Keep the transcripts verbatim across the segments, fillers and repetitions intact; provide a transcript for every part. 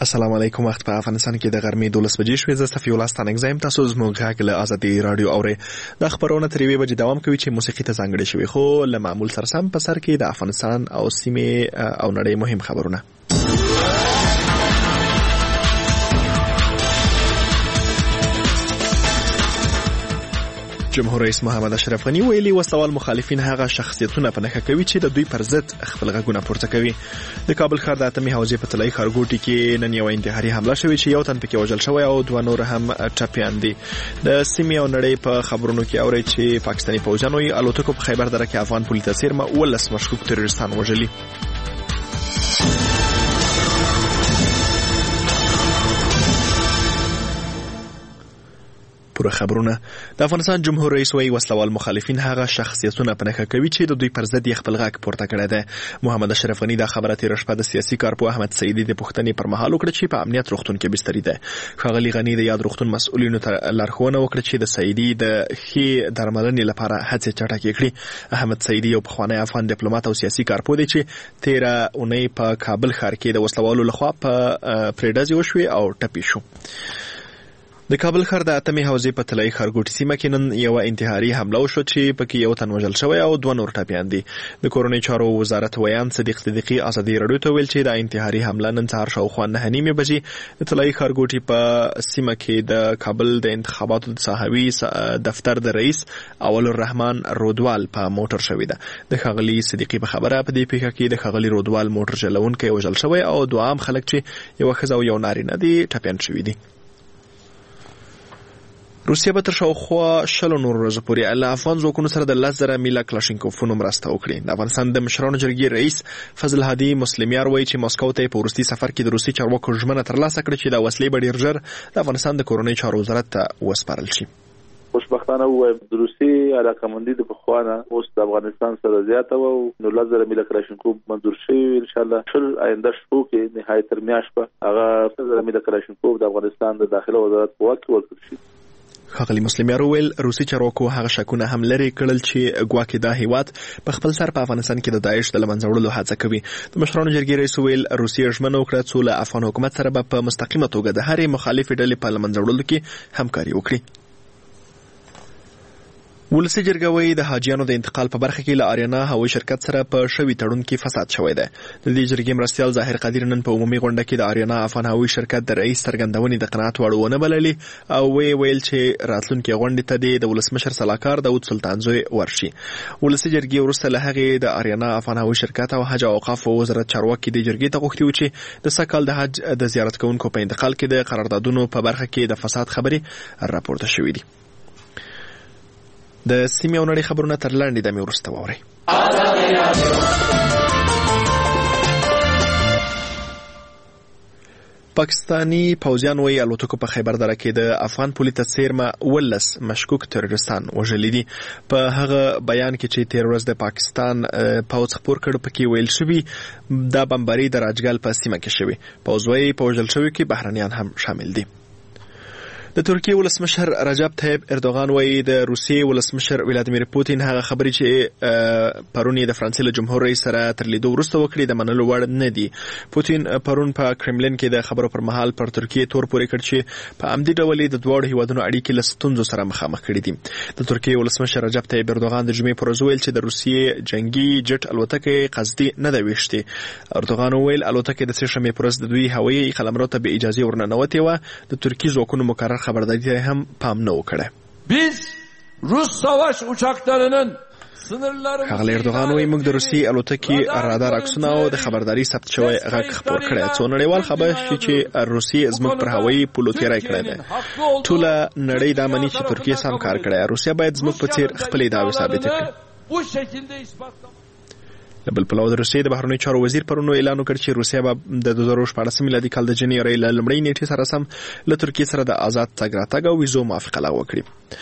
السلام علیکم. وخت په افغانستان کې د غرمې دولس بجې شوې. زه صفي الله ستانک زایم. تاسو زموږ غږ له آزادي رادیو اورئ. د خبرونه تر یوې بجې دوام کوي چې موسیقي ته ځانګړې شوې، خو له معمول سره سم په سر کې د افغانستان او سیمې او نړۍ مهم خبرونه. جمهور رئیس محمد اشرف غنی ویلي وسوال مخالفین هغه شخصیتونه په نښه کوي چې د دوی پر ضد خپل غږونه پورته کوي. د کابل ښار د اتمې حوزې په طلایي ښارګوټي کې نن یو انتحاري حمله شوې چې یو تن پکې وژل شوی او دوه نور هم ټپیان دي. د سیمې او نړۍ په خبرونو کې اوري چې پاکستاني پوځیانو یې الوتکو په خیبر دره کې افغان پولي ته څیرمه ولس مشکوک تروریستان وژلي. پوره خبرونه. د افغانستان جمهور رئیس وایي وسلوال مخالفین هغه شخصیتونه په نښه کوي چې د دوی پر ضد یې خپل غږ پورته کړی دی. محمد اشرف غني دا خبره تېره شپه د سیاسي کارپوه احمد سعیدي د پوښتنې پر مهال وکړه چې په امنیت روغتون کې بستري دی. ښاغلي غني د یاد روغتون مسؤلینو ته لارښوونه وکړه چې د سعیدي د ښې درملنې لپاره هڅې چټکې کړي. احمد سعیدي یو پخوانی افغان ډیپلوماټ او سیاسي کارپوه دی چې تېره اونۍ په کابل ښار کې د وسلوالو لخوا په پرې ډزې وشوې او ټپي شو. د کابل ښار د اتمې حوزې په طلایي ښارګوټي سیمه کې نن یوه انتحاري حمله وشوه چې پکې یو تن وژل شوی او دوه نور ټپیان دي. د کورنۍ چارو وزارت ویان صدیق صدیقي آزادي رادیو ته ویل چې د انتحاري حمله نن سهار شاوخوا نهه نیمې بجې د طلایي ښارګوټي په سیمه کې د کابل د انتخاباتو د ساحوي دفتر د رئیس اول الرحمن رودوال په موټر شوې ده. د ښاغلي صدیقي په خبره په دې پیښه کې د ښاغلي رودوال موټر چلونکی وژل شوی او دوه عام خلک چې یوه ښځه او یو نارینه دي ټپیان شوي دي. روسیه به تر شاوخوا شلو نور ورځو پورې له افغان ځواکونو سره د لس زره میله کلاشینکوفونو مرسته وکړي. د افغانستان د مشرانو جرګې رئیس فضل هادي مسلمیار وایي چې مسکو ته په وروستي سفر کې د روسي چارواکو ژمنه ترلاسه کړه چې د وسلې به ډېر ژر د افغانستان د کورنۍ چارو وزارت ته وسپارل شي. خوشبختانه ووایم د روسي علاقمندي د پخوانه اوس د افغانستان سره زیاته وه او نو لس زره میله کلاشینکوف منظور شوي وي. انشاءالله شل آینده شپو کې نهایت تر میاشت به هغه لس زره میله کلاشینکوف د افغانستان د داخله وزارت په واک کې ورکړل شي. ښاغلي مسلمیار وویل روسي چارواکو هغه شکونه هم لرې کړل چې ګواکې دا هیواد په خپل سر په افغانستان کې د داعش د له منځه وړلو هڅه کوي. د مشرانو جرګې رئیس وویل روسیه ژمنه وکړه څو له افغان حکومت سره به په مستقیمه توګه د هرې مخالفې ډلې په له منځه وړلو کې همکاري وکړي. ولسي جرګه وایي د حاجیانو د انتقال په برخه کې له آریانا هوایي شرکت سره په شوي تړون کې فساد شوی دی. د دې جرګې مرستیال ظاهر قادر نن په عمومي غونډه کې د آریانا افغان هوایي شرکت د رئیس څرګندونې د قناعت وړ ونه بللې او وی ویل چې راتلونکي غونډې ته د ولسمشر سلاکار داود سلطان زوی ورشي. ولسي جرګې وروسته له هغې د آریانا افغان هوایي شرکت او حج او اوقاف وزارت چارواکي د جرګې ته غوښتي وو چې د سږ کال د حج د زیارت کوونکو په انتقال کې د قراردادونو په برخه کې د فساد خبرې راپورته شوې دي. د سیمې او نړۍ خبرونه تر لاندې دمې وروسته واورئ. پاکستاني پوځیان وایي الوتکو په خیبر دره کې د افغان پولي ته څیرمه ولس مشکوک تروریستان وژلي دي. په هغه بیان کې چې تېره ورځ د پاکستان پوځ خپور کړ پکې ویل شوي دا بمباري د راجګل په سیمه کې شوې. پوځ وایي په وژل شوي کې بهرنیان هم شامل دي. د ترکیې ولسمشر رجب طیب اردوغان وایي د روسیې ولسمشر ولادیمیر پوتین هغه خبرې چې پرون یې د فرانسې له جمهور رئیس سره تر لیدو وروسته وکړي د منلو وړ نه دي. پوتین پرون په کرملین کې د خبرو پر مهال پر ترکیې تور پورې کړ چې په عمدي ډول د دواړو هیوادونو اړیکې له ستونزو سره مخامخ کړي دي. د ترکیې ولسمشر رجب طیب اردوغان د جمعې پر ورځ ویل چې د روسیې جنگي جټ الوتکې قصدي نه ده ویشتې. اردوغان ویل الوتکې د سه شنبې پر ورځ د دوی هوایي قلمرو ته بې اجازې ورننوتې وه. د ترکیې ځواکونو مقرر خبرداری هم پام نه وکړه. biz Rus savaş uçaklarının ښاغلی اردوغان وایي موږ د روسي الوتکې رادار عکسونه او د خبرداري ثبت شوی غږ خپور کړی څو نړیوال خبر شي چې روسیې زموږ پر هوایي پولو تیری کړی دی. ټوله نړۍ دا مني چې ترکیه سم کار کړی. روسیه باید زموږ په څیر خپلې دعوې ثابتې کړي. د بل پلوه د روسیې د بهرنیو چارو وزیر پرون اعلان وکړ چې روسیه به د دوه زره شپاړسم میلادي کال د جنورۍ له لومړۍ نیټې سره سم له ترکیې سره د آزاد تګ راتګ او ویزو موافقه لغوه کړي.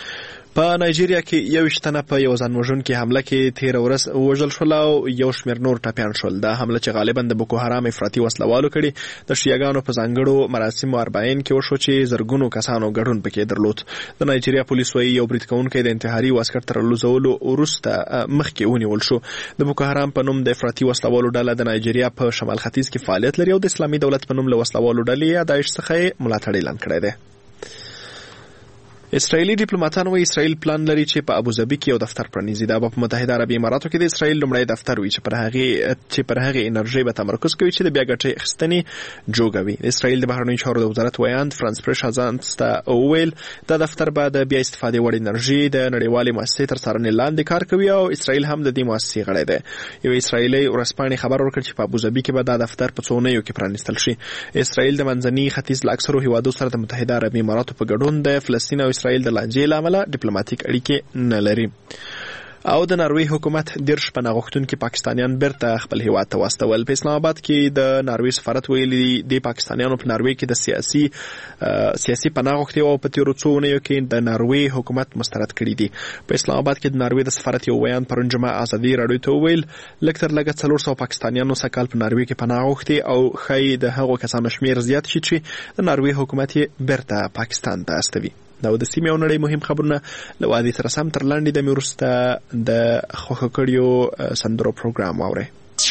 په نایجیریا کې یو شتنه په یو ځانوژونکې حمله کې تیر ورځ وژل شول او یو شمېر نور ټپیان شول. دا حمله چې غالبا د بوکو حرام افراطي وسلوالو کړي د شیعاګانو په ځانګړو مراسمو اربعین کې وشو چې زرګونو کسانو ګډون پکې درلود. د نایجیریا پولیس وايي یو برید کوونکی د انتحاري عسکر تر لوزولو وروسته مخکې ونیول شو. د بوکو حرام په نوم د افراطي وسلوالو ډله د نایجیریا په شمال ختیځ کې فعالیت لري او د اسلامي دولت په نوم له وسلوالو ډلې داعش څخه ملاتړ اعلان کړی دی. اسرائیلي ډیپلوماټان وايي اسرائیل پلان لري چې په ابوظبي کې یو دفتر پرانیزي. دا په متحده عربي اماراتو کې د اسرائیل لومړی دفتر وي چې پر هغه چې پر هغه انرژي به تمرکز کوي چې د بیا ګټې اخیستنې جوګوي. د اسرائیل د بهرنیو چارو د وزارت ویاند فرانس پرش ازانس ته ویل دا دفتر به د بیا استفادې وړ انرژي د نړیوالې مؤسسې تر څارنې لاندې کار کوي او اسرائیل هم د دې مؤسسې غړی دی. یو اسرائیلي ورځپاڼې خبر ورکړ چې په ابوظبي کې به دا دفتر په څو اونیو کې پرانیستل شي. اسرائیل د منځني ختیځ له اکثرو هیوادو سره د متحده عربي اماراتو په ګډون د فلسطین او اسرائیل د لانجې عمله ډیپلوماټیک اړیکې نه لري. او د ناروې حکومت دیرش پناه غوښتونکي پاکستانیان بیرته خپل هیواد ته واستول. په اسلام آباد کې د ناروې سفارت ویلي د پاکستانیانو په ناروې کې د سیاسي سیاسي پناه غوښتي او په تیرو څو اونیو کې د ناروې حکومت مسترد کړي دي. په اسلام آباد کې د ناروې د سفارت یو ویان پرون جمعه ازادي راډیو ته ویل لږ تر لږه څلور سوه پاکستانیانو سکهال په ناروې کې پناه غوښتي او ښایي د هغو کسانو شمېر زیات شي چې د ناروې حکومت یې بیرته پاکستان ته استوي. دا د سیمې او نړۍ مهم خبرونه له وادي سره سم تر لاندې د وروسته د خوښ کړیو سندرو پروګرام واورئ.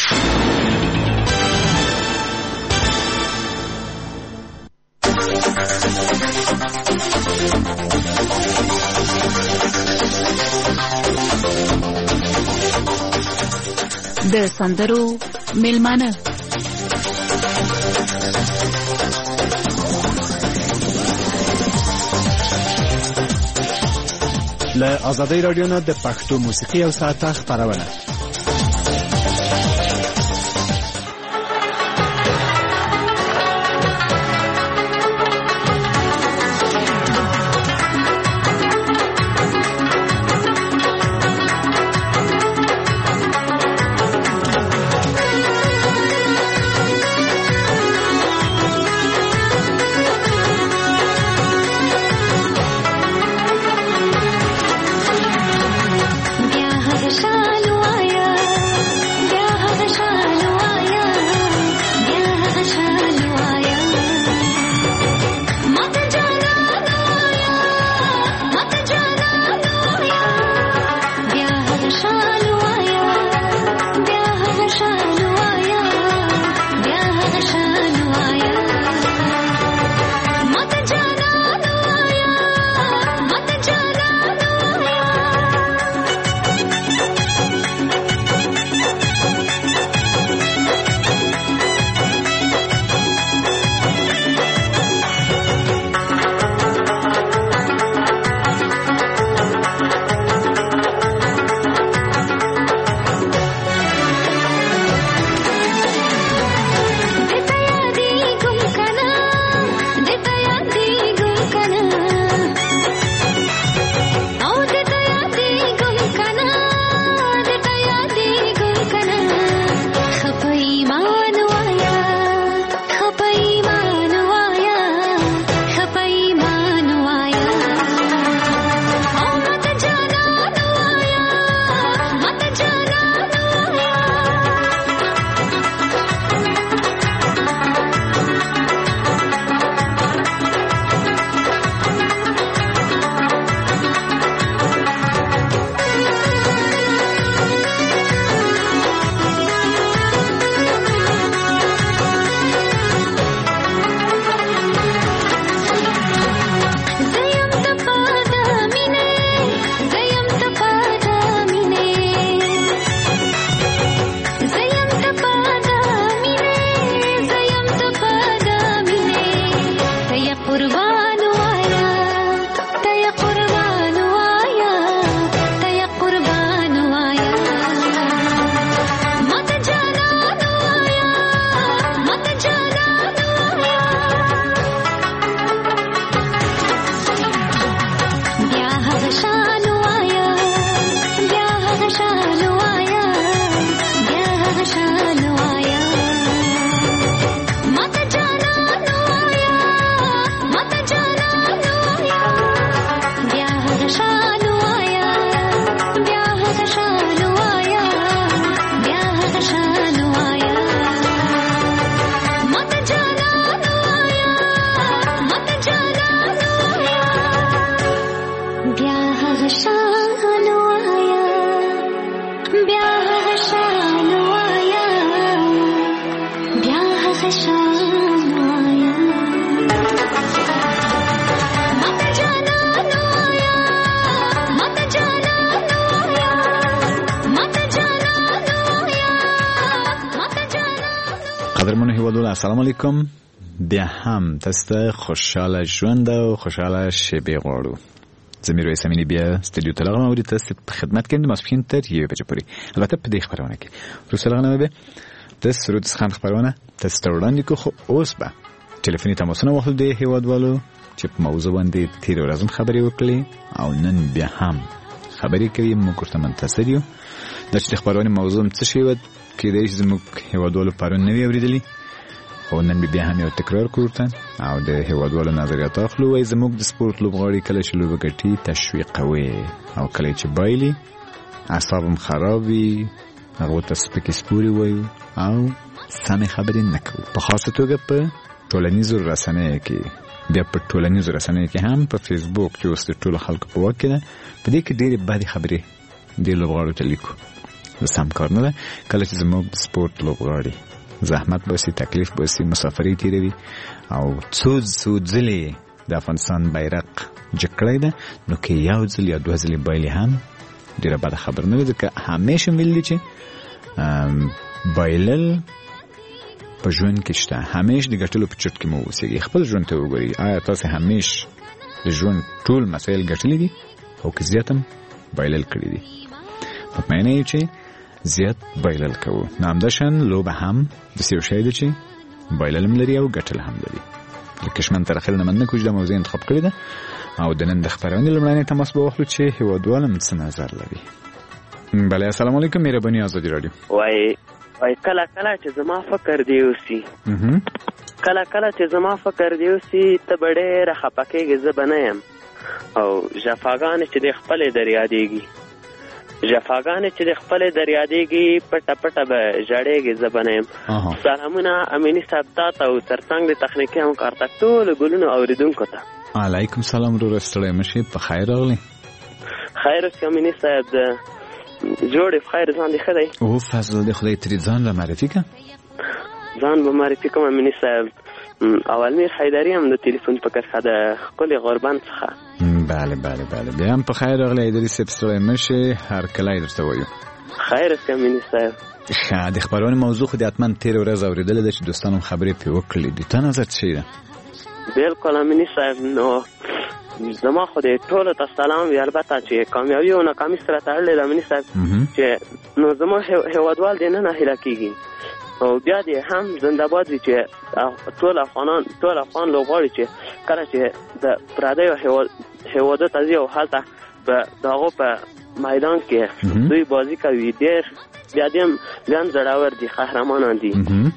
د سندرو میلمانه له آزادۍ راډیو نه د پښتو موسیقي او ساعته خپرونه. शालू आए قدرمن هیوادوال السلام علیکم. بیا هم تست خوشحال ژوند او خوشحال شبي غواړو. زمير رئیس امینی بیا استودیو ته راغلم او د تاسو په خدمت کې د ماسپښین تر یوې بجې پورې. البته په دې خبرونه کې روسه راغلم به د سرود خان خبرونه تاسو ته وړاندې کوم. خو اوس به ټلیفوني تماسونه واخلو د هیوادوالو چې په موضوع باندې تیر ورځ خبرې وکړي او نن بیا هم خبرې کوي. موږ ورته منتظر یو د چې خبرونه موضوع څه شي ود کې د زموږ هیوادوالو پرون نوی اوریدلی او نن بیا هم یو تکرار کوته او د هیوادوالو نظریات اخلو. وای زموږ د سپورت لوبغاړي کله چې لوبه ګټي تشویق کوي او کله چې بایلي اعصابم خرابي هغه ته سپکې سپوري وای او سمې خبرې نه کوي. په خاصه توګه په ټولنیزو رسنیو کې بیا په ټولنیزو رسنیو کې هم په فیسبوک کې اوس ټول خلکو په واک کې په دې کې ډېرې بدې خبرې د لوبغاړو ته لیکو. سم کار نه ده. کله چې زموږ سپورت لوبغاړي زحمت باسي تکلیف باسي مسافرۍ تیروي او څو څو ځلې د افغانستان بیرغ جکړی ده نو کې یو ځل یا دوه ځلې بایلي هم ډېره بده خبر نه ده. که همیشه ویلي چې بایلل په ژوند کې شته همیشه د ګټلو په چوت کې مو اوسېږي. خپل ژوند ته وګورئ آیا تاسو همیشه د ژوند ټول مسایل ګټلي دي او که زیات هم بایلل کړي دي؟ مطمئنه یو چې زیات بایلل کوو. نامدشن لوبه هم د سیو شای دی چې بایلل هم لري او ګټل هم لري. لکه شمن تر اخر نه من نه کوم د موضوع انتخاب کړی ده او د نن د خبرونې لمړنۍ تماس به واخلو چې هیوادوال هم څه نظر لري. بله السلام علیکم. مهرباني آزادي رادیو. وای وای کله کله چې زما فکر دی اوسي کله کله چې زما فکر دی اوسي ته ډېره خفه کېږې زه به نه یم او جفاګانې چې د خپلې در یادېږي جفاګانې چې د خپلې در یادېږي پټه پټه به ژړېږي زه به نه یم. سلامونه امیني صاحب تا ته او تر څنګ د تخنیکي همکار ته ټولو ګلونو اورېدونکو ته. علیکم سلام وروره ستړی مه شې. په خیر راغلی. خیر اوسې امیني صاحب د جوړې په خیر ځان دې ښه دی؟ او فضل دې خدای ترې ځان را معرفي که ځان به معرفي کوم امیني صاحب. اول میر حیدري هم د تلیفون په کرښه د ښکلې غوربند څخه. بله بله بله بیا هم په خیر راغلی حیدري صاحب ستړی مه شې. هر کله یې درته وایو. خیر اوسې امیني صاحب. ښه د خبرونې موضوع خو دې حتما تېره ورځ اورېدلې ده چې دوستانو هم خبرې پرې وکړلې دي. تا نظر څه ده؟ بلکل امیني صاحب. نو زما خو دې ټولو ته سلام وي. البته چې کامیابي او ناکامي سره تړلې ده امیني صاحب چې نو زما هیوادوال دې نه ناهیله کېږي او بیا دې هم زنده‌باد وي چې ټول افغانان ټول افغان لوبغاړي چې کله چې د پردیو هیوادو ته ځي او هلته د هغو په میدان کې دوی بازي کوي ډېر بیا دې هم بیا هم زړور دي قهرمانان دي.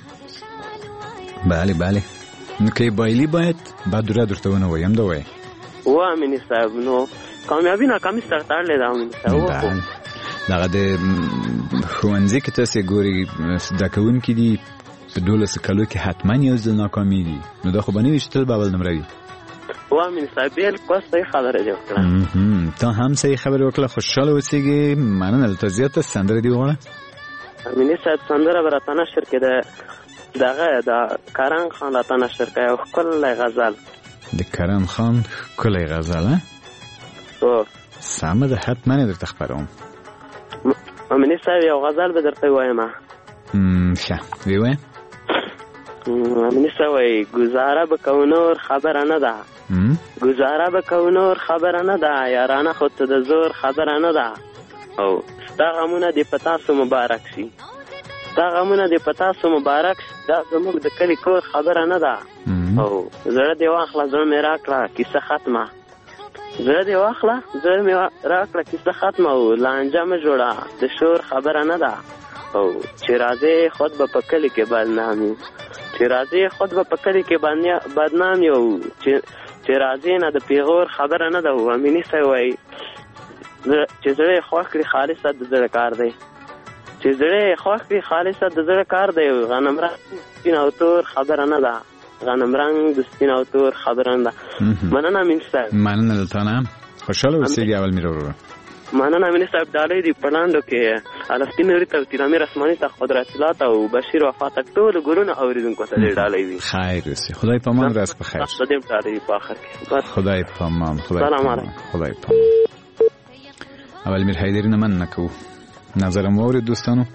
بله بله. نو که بایلي باید بعد دوره درته ونه وایم ده وایي و امیني صاحب. نو کامیابي ناکامي سره تړلې ده امیني صاحب. دغه د ښوونځي کې تاسې ګوري زده کوونکي دي په دولسو کالو کې حتما یو ځل ناکامېږي نو دا خو به نه وي چې تل به اول نمره وي. و امیني صاحب بلکل صحیح خبره دې وکړه. تا هم صحیح خبره وکړه. خوشحاله اوسېږي. مننه. دلته زیاته سندره دې وغواړه امیني صاحب. سندره به راته نشر کې د دغه د کرم خان راته نشر کوي یو ښکلی غزل. د کرم خان ښکلی غزل ها؟ هو سمه ده حتما یې درته خپروم. امینی صاحب یو غزل به درته وایم. ښه وی وایه. امینی صاحب وایي ګزاره به کوو نور خبره نه ده ګزاره به کوو نور خبره نه ده یارانه خو ته د زور خبره نه ده او ستا غمونه دې په تاسو مبارک شي ستا غمونه دې په تاسو مبارک شي دا زموږ د کلي کور خبره نه ده او زړه دې واخله زړه مې راکړه کیسه ختمه زړه دې واخله زړه مې راکړه کیسه ختمه او لانجه مه جوړه د شور خبره نه ده او چې راځې خود به په کلي کې بدنامي چې راځې خود به په کلي کې بدنامي او چې راځې نه د پیغور خبره نه ده. امیني صاحب وایي چې زړه خوښ کړي خالصه د زړه کار دی چې زړه خوښ کړي خالصه د زړه کار دی. غنم رنګ سپین او تور خبره نه ده غنم رنګ د سپین او تور خبره نه ده. مننه امیني صاحب. مننه دلته نه. خوشحاله اوسېږي. اول میر وروره مننه امین صاحب. ډالۍ دي په لاندو کې الفتی نوري ته تیرامیر اسماني ته قدرت الله ته او بشیر وفات ټول ګورونه اوریدونکو ته ډالۍ دي. خیر اوسې. خدای په امان. راز په خیر. ستاسو دې ډالۍ په اخر کې. خدای په امان. سلام علیکم. خدای په اول میر حیدری نه من نکو نظرم وورید دوستانو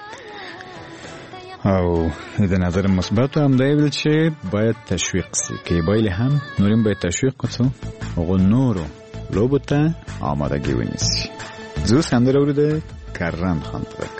او د نظر مثبت هم دی ویل چې باید تشویق سي کې بایل هم نوریم باید تشویق کوڅو او نورو لوبو ته آمادگی ونیسی. زو سندر اورده کرم خان ترک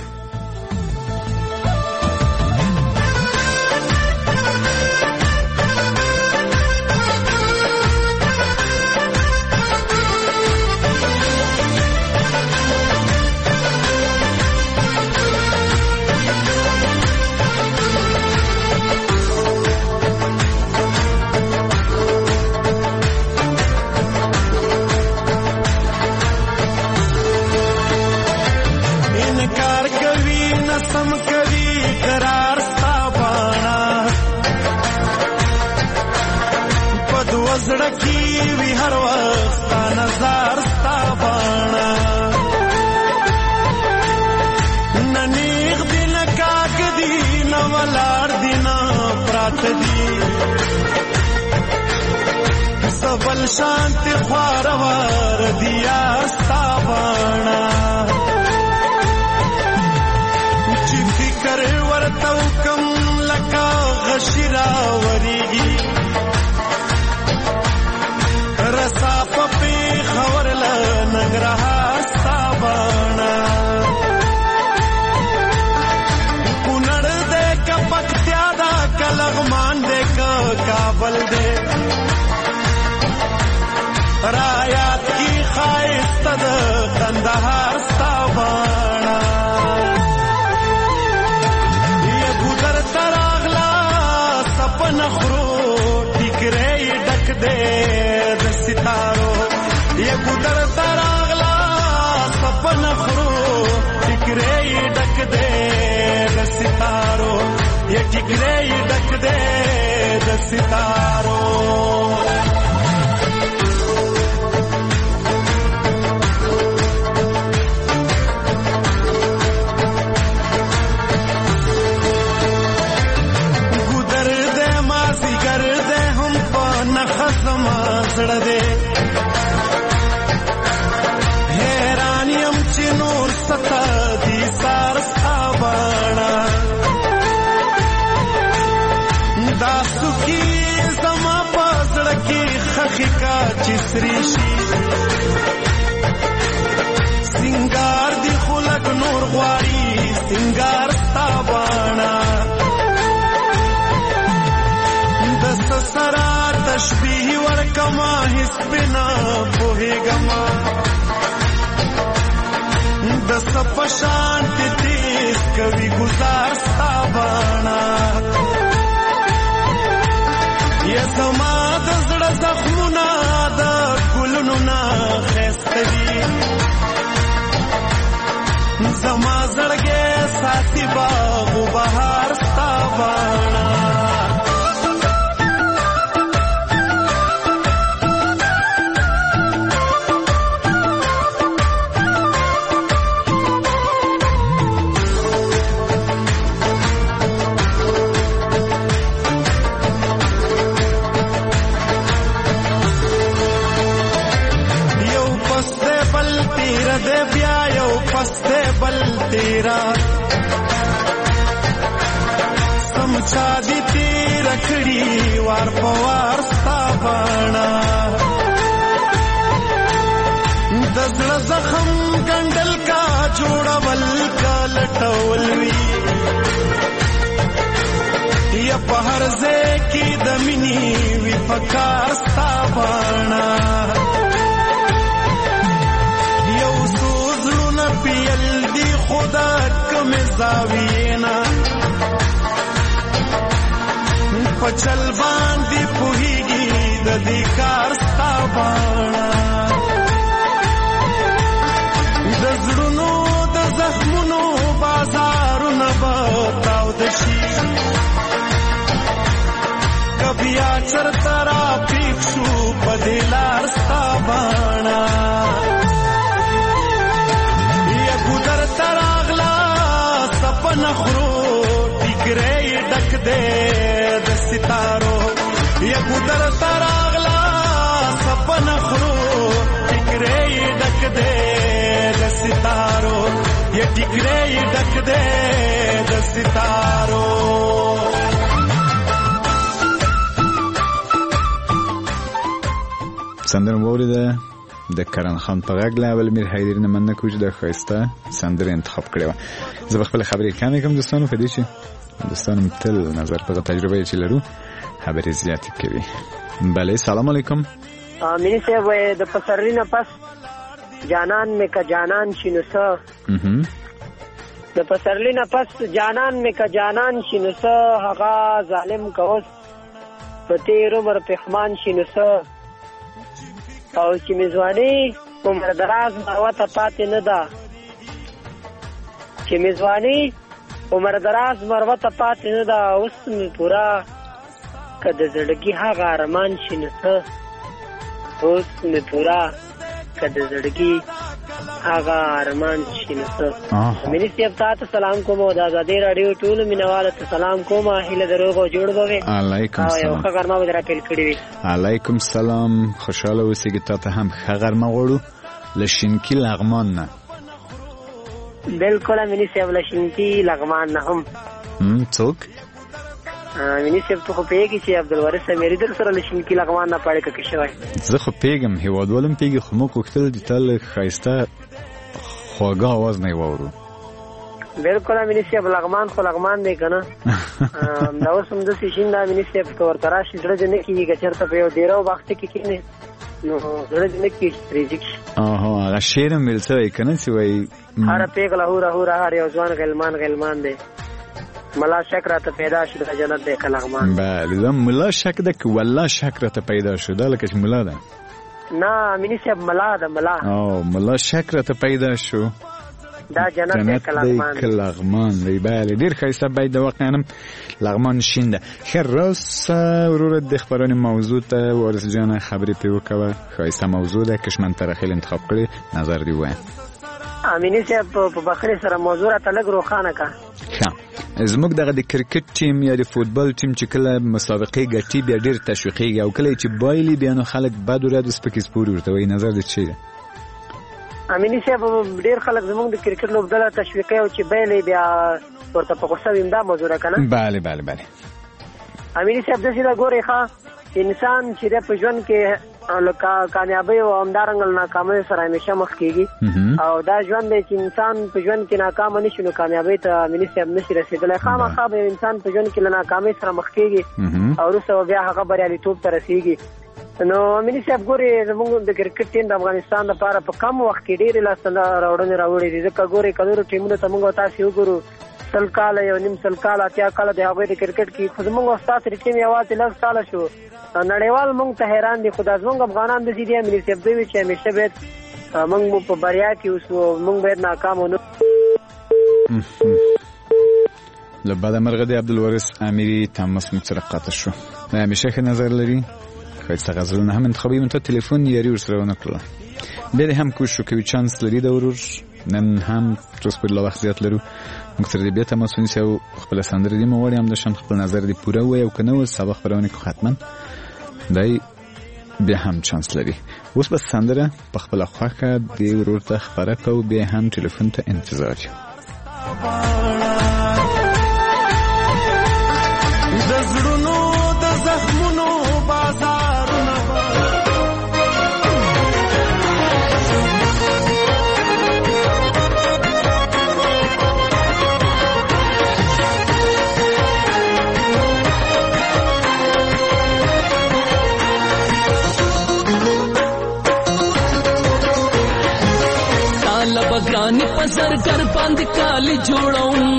सबल शांति ख्वारवार दिया स्तावाना ची फिकर वर्तव कम लका गशिरा वरीगी रसा पपी खवरल नगरहा स्तावाना कुनड़ दे का पत्यादा कलगमान दे का काबल दे रायात की खाइस्त द कंदहार स्तावाना ये गुदर तरागला सपन खरो टिकरे डक दे द सितारो ये गुदर तरागला सपन खरो टिकरे डक दे द सितारो ये टिकरे डक दे द सितारो दे हैरानियम चिनूर सता दी सार साबाना दासु की समा पासड़ की खखिका चिसरीशी सिंगार दी खुलक नूर ग्वारी सिंगार साबाना दस सरा तशबीह वर कमा हिस बिना पोहे गमा दस पशांत तेज कवि गुजार साबाना ये समाद जड़ जख्मुना दा गुलनुना खैस्तरी जमा जड़गे साथी बाग बहार साबाना दे ब्यायो पस्ते बल तेरा समझा दी रखड़ी वार पवार साबाना दजड़ जखम गंडल का जोड़ा बल का लटवलवी या पहर जे की दमिनी विफकार साबाना पियल दी खुदा कम जावीना पचल बांधी पुहीगी दधिकार साबाना दजड़ुनो द जख्मुनो बाजारू न बताव दशी कभी आचर तरा पीक्षु बदिलार साबाना دې د ستارو یا ګدر تراغلا سپن خرو ټکرې ډک دې د ستارو یا ټکرې ډک دې د ستارو سندره ووریده د کرن خان په غږ له اول میر حیدر نه مننه کوم چې د ښایسته سندره انتخاب کړې وه. زه به خپل خبرې کمې کوم دوستانو په دې چې دوستانو تل نظر په تجربه چې لرو خبرې زیاتې کوي. بله سلام علیکم. مینی صاحب د پسرلی نه پس جانان مې که جانان شي نو څه د پسرلی نه پس جانان مې که جانان شي نو څه هغه ظالم که اوس په تېر عمر پښمان شي نو څه او چې میزواني عمر دراز مروته پاتې نه ده چې میزواني عمر دراز مروته پاتې نه ده اوس مې پوره که د زړګي هغه ارمان شي نو څه اوس مې پوره که د زړګي هغه ارمان شي نو څه. مینی صاحب تا ته سلام کوم او د ازادۍ راډیو ټولو مینوالو ته سلام کوم. هیله د روغ او جوړ به وي. علیکم سلام. او ښه غرمه به در پیل کړي وي. علیکم سلام. خوشحاله اوسېږي. تا ته هم ښه غرمه غواړو له شینکي لغمان نه. بلکل مینی صاحب له شینکي لغمان نه هم څوک مینی صاحب ته خو پیږي چې عبدالوارث امیري در سره له شینکي لغمان نه پاړې ککې شوی. زه خو پیږم هېوادوال هم پیږي خو موږ غوښتل چې تا لږ ښایسته خواږه اواز نه یې واورو. بلکل مینی صاحب لغمان خو لغمان دی که نه دا اوس همداسې شین دا مینی صاحب که ورته راشي زړه دې نه کېږي که چېرته په یو ډېره او باغچه کې کښېنې نو زړه دې نه کېږي چې ترې ځي کړي. هغه شعر هم ویل شوی که نه چې وایي هره پېغله هوره هوره هر یو ځوان غلمان غلمان دی ملا شک راته پیدا شو د جنت دی که لغمان. بله دا ملا شک ده که والله شک راته پیدا شو دا لکه چې ملا ده نه مینی صاحب ملا ده ملا او ملا شک راته پیدا شو دا جنت دی که لغمان که لغمان دی. بله ډېر ښایسته بیت ده واقعا هم لغمان شین ده. ښه راست وروره د خبرانې موضوع ته وارث جانه خبرې پرې وکوه. ښایسته موضوع ده کشمن ترخیل انتخاب کړې نظر دی ووایم. مینی صاحب په بخري سره موضوع راته لږ روښانه که. ښه زموږ دغه د کرکټ ټیم یا د فوټبال ټیم چې کله مسابقې ګټي بیا ډېر تشویقېږي او کله چې بایلي بیا نو خلک بد ورځ سپکې سپوري ورته وایي. نظر دې څه دی؟ مینی صاحب ډېر خلک زموږ د کرکټ لوبډله تشویقوي او چې بایلي بیا ورته په غوسه وي دا موضوع ده که نه؟ بله بله بله مینی صاحب داسې ده ګورئ ښه انسان چې دی په ژوند کې لکه کامیابۍ او همدارنګه له ناکامیو سره همیشه مخ کېږي او دا ژوند دی چې انسان په ژوند کې ناکامه نه شي نو کامیابۍ ته مینی صاحب نه شي رسېدلی. خامخا به انسان په ژوند کې له ناکامۍ سره مخ کېږي او وروسته به بیا هغه بریالیتوب ته رسېږي. نو مینی صاحب ګورې زموږ د کرکټ ټیم د افغانستان لپاره په کم وخت کې ډېرې لاسته راوړنې راوړې دي. ځکه ګورې که نورو ټیمونو ته موږ او تاسې وګورو سل کاله یو نیم سل کاله اتیا کاله د هغوی د کرکټ کې خو زموږ او ستاسې د ټیم یوازې لږ کاله شو نړیوال موږ ته حیران دي. خو دا زموږ افغانان داسې دي مینی صاحب دوی وي چې همیشه باید موږ مو په بریا کې اوسو موږ باید ناکام ونه. له بده مرغه د عبدالوارث امیري تماس موږ سره قطع شو. دا همیشه ښه نظر لري ښایسته غزلونه هم انتخابوي. مونږ ته تلیفون یاري ورسره ونه کړله. بیا دې هم کوشش وکوي چانس لري د ورور نن هم تر اوسه پورې لا وخت زیات لرو موږ سره دې بیا تماس ونیسي او خپله سندره دې مو غواړي همداشان خپل نظر دې پوره ووایي او که نه و سبا خپرونه کړو حتما دی بیا هم چانس لري. اوس به سندره په خپله خوښه دې ورور ته خپره کوو بیا هم تلیفون ته انتظار یو. د زړونو د زخمونو بازارونه طالب ګرانی پسر کر باندې کالی جوړاون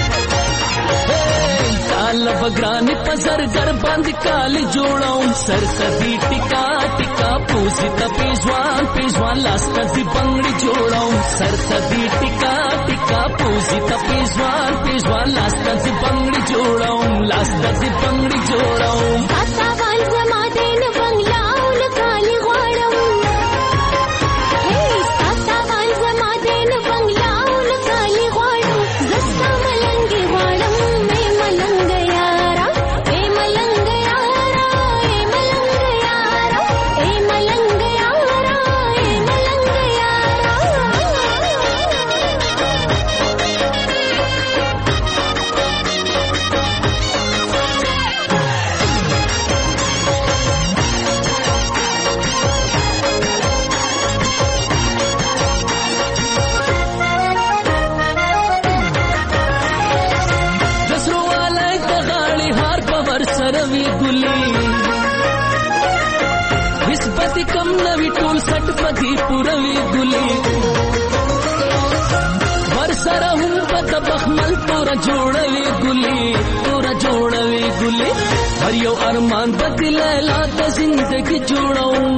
طالب ګرانی پسر کر باندې کالی جوړاون سر سدي ټکا ټکا پوسی ته پیژوان پیژوان لاسته دي بنگړي جوړاون سر سدي ټکا ټکا پوسی ته پیژوان پیژوان لاسته دي بنگړي جوړاون لاسته دي بنگړي جوړاون اتا وال زما دین بنگلاو لکالی غواړم پتی کم نوی ټول سټ پتی پوروي ګلي ورسره هم پد بخمل تور جوړوي ګلي تور جوړوي ګلي هر یو ارمان بدل لا د زندګي جوړوم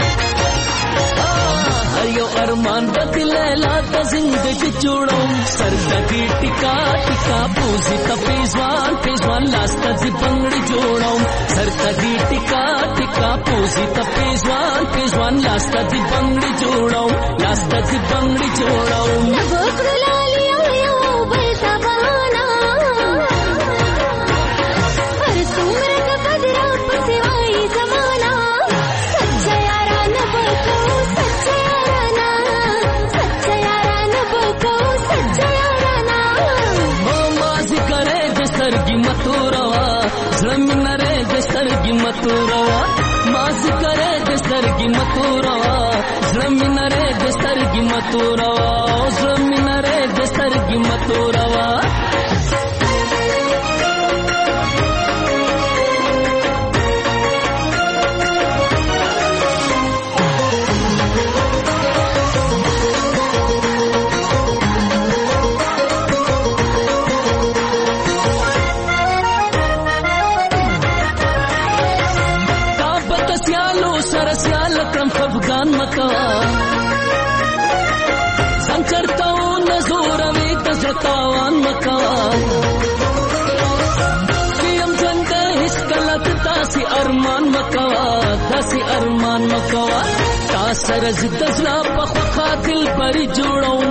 هر یو ارمان بدل لا د زندګي جوړوم سرګي ټیکا ټیکا پوزي ته پیزوان پیزوان لاسته دې بنگړي جوړوم سرګي ټیکا ټیکا پوزي ته پیزوان پیزوان لاسته دې بنگړي جوړوم لاسته دې بنگړي جوړوم سترګي متوروا ماس کرے د سترګي متوروا زمين رے د سترګي متوروا زمين رے د سترګي متوروا संचरताओं नजूर अभी तजतावान मकान कियम जंदे हिस गलत तासी अरमान मकावा तासी अरमान मकावा तासरज दजला पखा दिल बरी जोड़ों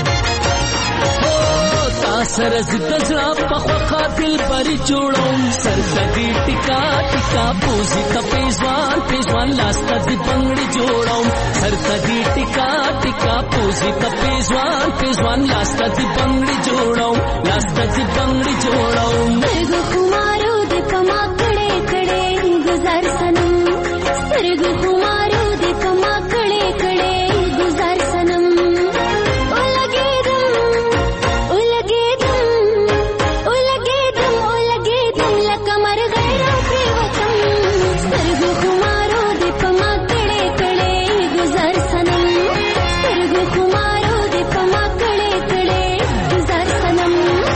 तासरज दजला पखा दिल बरी जोड़ों सरसदी टिका टिका पूजी तपेजवान पेजवान लास्ता दी बंगड़ी जोड़ों सरसदी टिका टिका पूजी तपेजवान पेजवान लास्ता दी बंगड़ी जोड़ों लास्ता दी बंगड़ी जोड़ों सर्ग कुमारो दे कमा कड़े कड़े गुजार सनम सर्ग कुमारो दे कमा कड़े कड़े गुजार सनम ओ लगे दम ओ लगे दम ओ लगे दम ओ लगे दम लकमर गैरा के वतन सर्ग कुमारो दे कमा कड़े कड़े गुजार सनम सर्ग कुमारो दे कमा कड़े कड़े गुजार सनम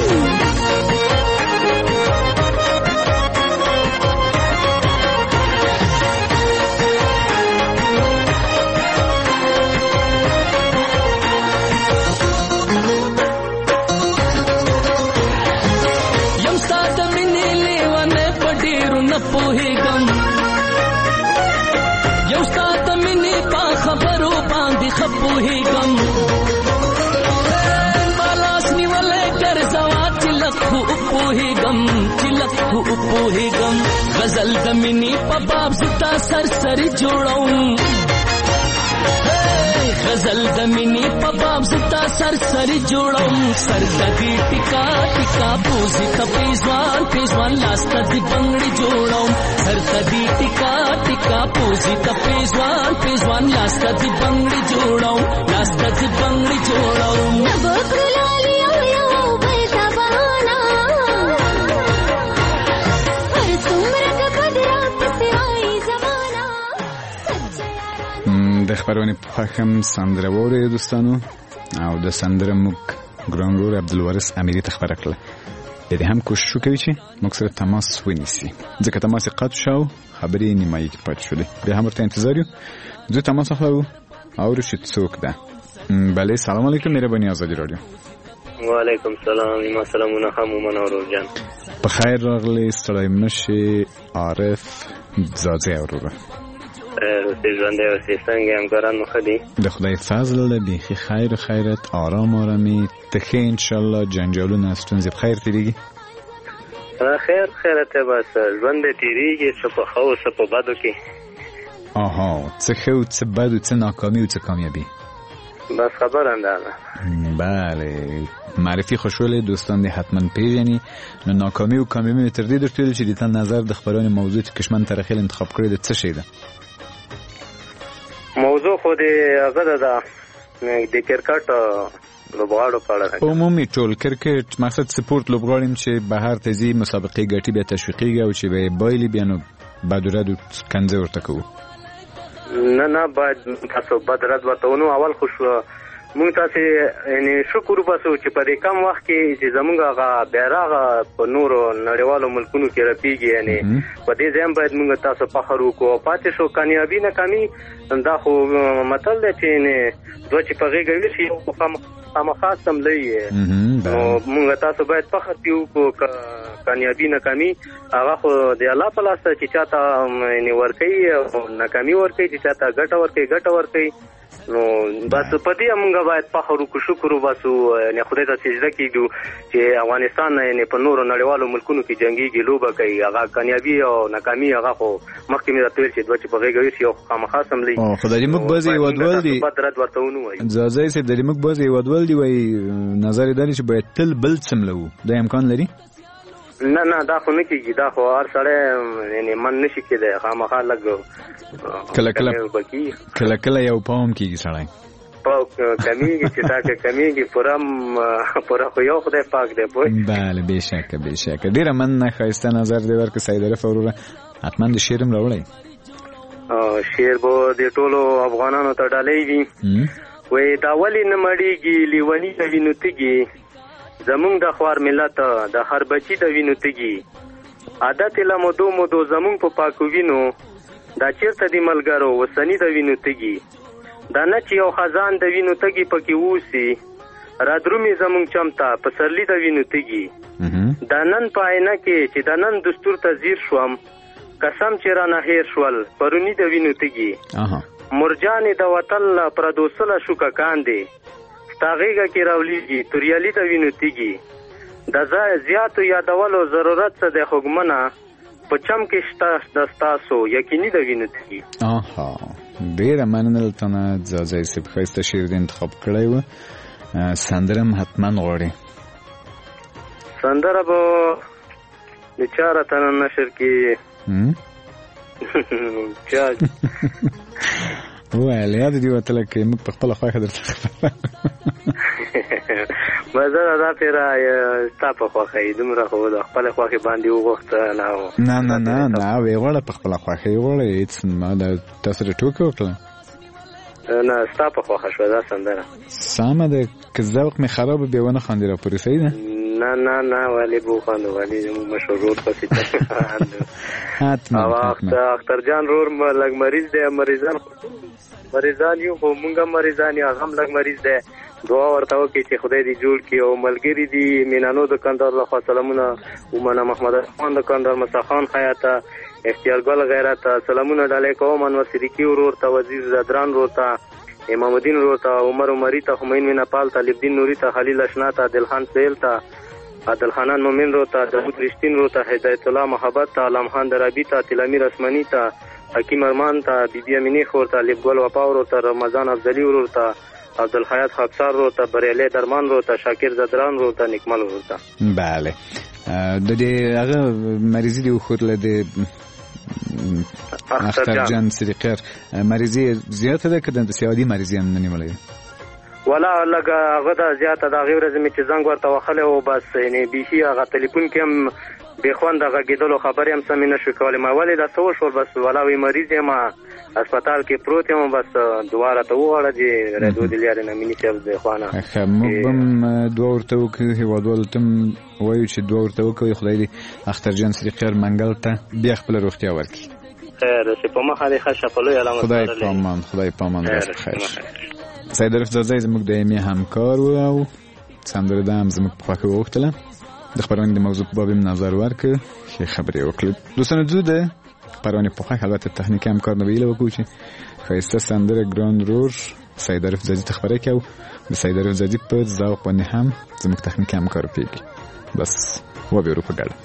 पोहेगम यौस्तात मिनी पा खबरो बांधी खपोहेगम बालासनी वाले कर जवा चिलखु उपोहेगम चिलखु उपोहेगम गजल दमिनी पबाब जिता सरसरी जोड़ऊं गजल दमिनी पबाब जिता सरसरी जोड़ऊं सरसदी टिका टिका पूजी तपेजवान पेजवान लास्ता दी बंगड़ी जोड़ऊं सरसदी टिका टिका पूजी तपेजवान पेजवान लास्ता दी बंगड़ी जोड़ऊं लास्ता दी बंगड़ी जोड़ऊं د خبرونې په هم سندره وره دوستانو او د سندره موږ ګرانګور عبدالوارث امیری ته خبره کړله دې هم کوشش وکړي چې موږ سره تماس ونیسي ځکه تماس قطع شو خبرې نیمایي کې پاتې شولې بیا هم ورته انتظار یو زه تماس اخلو او رشید څوک ده بله سلام علیکم مهرباني آزادی رادیو وعلیکم السلام ما سلامونه هم منور جان په خیر راغلی ستړی مشي عارف زاده اوروره روسی ژوندی اوسې څنګه همکاران مو ښه دي د خدای فضل له بیخي خیر و خیرت آرام آرامي ته ښې انشاءالله جنجالونه ستونزې په خیر تېرېږي خیر خیرت بس ژوند دی تېرېږي څه په ښه او څه په بدو کې آها څه ښه او څه بد او څه ناکامي او څه کامیابي بس خبر اندازه بله معرفی خوشوله دوستان دی حتما پیژنی نو ناکامی و کامیابی تر دې درته چې د تن نظر د خبرونه موضوع چې کشمن ترخیل انتخاب کړی د څه شي ده موضوع خو دې هغه ده د کرکټ لوبغاړو په اړه عمومي ټول کرکټ مقصد سپورت لوبغاړي چې بهر تزي مسابقې ګټي به تشویقي او چې به بایلی بیا نو بدورد کنځ ورته کوو نه نه باید تاسو بدرد وتهونو اول خوش مونږ تاسو یعنی شکر وباسو چې په دې کم وخت کې چې زمونږ هغه بیرغ په نورو نړیوالو ملکونو کې رپیږي یعنی په دې ځم باید مونږ تاسو فخر وکړو پاتې شو کامیابی نه کمی دا خو مطلب دی چې نه دوی چې په غیږ وي شي هم خاصم لې نو مونږ تاسو باید فخر وکړو کامیابی نه کمی هغه خو د الله په لاس چې چاته یعنی ورکي او ناکامي ورکي چې چاته ګټه ورکي ګټه ورکي نو بس په دې موږ باید فخر وکړو شکر وباسو نه خدای ته سجده کیږو چې افغانستان نه په نورو نړیوالو ملکونو کې جنگي لوبه کوي هغه کامیابی او ناکامي هغه خو مخکې مې راټول چې دوی په غیږ وي او خامخا سم لې او خدای دې موږ بازي ودول دي بدرت ورته ونو وي زازای سي دې موږ بازي ودول دي وای نظر دې چې باید تل بل سملو دا امکان لري نه نه دا خو نه کیږي دا خو هر سړی یعنی من نشي کېدای خامخا لګ کله کله کله کله یو پام کیږي سړی پاک کمیږي چې دا کمیږي پرم پر خو یو خدای پاک دی پوه بله بشک بشک ډیره من نه خایسته نظر دی ورکه سیدره فوروره حتما د شیرم راوړی شیر بو د ټولو افغانانو ته ډالۍ وي وې دا ولی نه مړیږي لیونی د وینو تیږي زمونږ د خوار ملت د هر بچی د وینو تیږي عادت له مودو مودو زمونږ په پاکو وینو دا چیرته دی ملګرو وسنی د وینو تیږي دا نه چې یو خزان د وینو تیږي پکې ووسی را درومي زمونږ چمتا په سرلی د وینو تیږي دا نن په عینه کې چې دا نن دستور ته زیر شوم قسم چې را نه هیر شول پرونی د وینو تیږي مرجانې د وطن پردوسله شو کاندې تاغیگا کی راولیگی توریالی دا وینو تیگی دا زیادو یادولو ضرورت سا دا خوگمنا پچم کشتا دستاسو یقینی دا وینو تیگی آها دیر مننلتانا زازای سب خیست شیر دا انتخاب کرده و سندرم حتما غوری سندر با نچارا تانا نشر کی چاج وای یاد دی وته لکه موږ په خپل خواخه درته مزه دا پیرا تا په خواخه دومره خو د خپل خواخه باندې وغوښته نه نه نه نه وی وړه په خپل خواخه وړه هیڅ ما د تاسو ټوکو وکړه نه ستا په خواخه شو دا سندره سامه د کذوق می خراب به ونه خاندي را پوری سیده نه نه نه ولی بو خاندو ولی مشهور پسې حتما اختر جان رور لګ مریض دی مریضان مریضان یو خو مونږه مریضان یو هم لګ مریض دی دعا ورته وکړي چې خدای دې جوړ کړي او ملګری دي مینانو د کندهار له خوا سلامونه ومنه محمد خان د کندهار مسا خان خیاته اختیار ګل غیرت سلامونه ډالې کوم انور صدیقی ورور ته وزیر زدران ورور ته امام الدین ورور ته عمر عمری ته همین مینا پال طالب دین نوری ته خلیل اشنا ته دلخان سیل ته عادل خانان مومن ورور ته داود رښتین ورور ته هدایت الله محبت ته علام خان درابی ته تلامیر اسمنی ته حکیم ارمان ته بیبی امینی خور ته لیب ګل وپا ورور ته رمضان افضلی ورور ته عبدالحیات خاکسار ورور ته بریلی درمان ورور ته شاکر زدران ورور ته نکمل ورور ته بله د دې هغه مریضی دی خو له د اختر جان صدیقیر مریضی زیاته ده که د سیادی مریضی هم ننیملی ولا لګه هغه د زیاته د غیر زمي چې زنګ ورته وخله او بس یعنی بيخي هغه ټلیفون کې هم به خوند هغه کېدلو خبرې هم سم نه شو کولای ما ولې دا څو شو بس ولا وی مریض ما هسپتال کې پروت یم بس دواره ته وغواړه چې رادو د لارې نه مینی چې د خوانه موږ هم دوه ورته وکړو هیوادوالو ته وایو چې دوه ورته وکړو خدای دې اختر جان صدیقیر منګل ته بیا خپل روغتیا ورکړي خیر چې په مخه دې ښه شپلوي علامه خدای پامان خدای پامان راست خیر سید عارف زازای زموږ دایمي همکار و او سندره ده هم زموږ په خواکه وغوښتله د خپرونې د موضوع په باب یې نظر ورکړ ښې خبرې وکړې دوستانو زه د خپرونې په خواکه البته تخنیکي همکار نه به هیله وکړو چې ښایسته سندره ګران رور سید عارف زازي ته خپره کړو د سید عارف زازي په ذوق باندې هم زموږ تخنیکي همکار پوهېږي بس وبېرو په ګډه